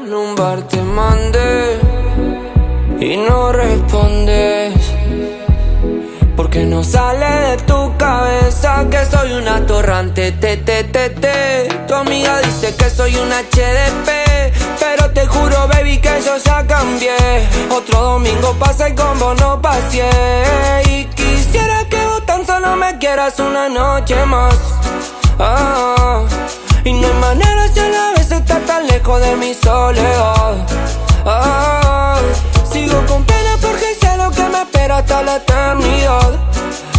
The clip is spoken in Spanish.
en un bar te mandé y no respondes, porque no sale de tu cabeza que soy un atorrante, Tu amiga dice que soy un HDP, pero te juro, baby, que yo ya cambié. Otro domingo pasa y con vos no pasé. Y quisiera que vos tan solo me quieras una noche más. Y no hay manera si a la vez estás tan lejos de mi soledad. Sigo con pena porque sé lo que me espera hasta la eternidad.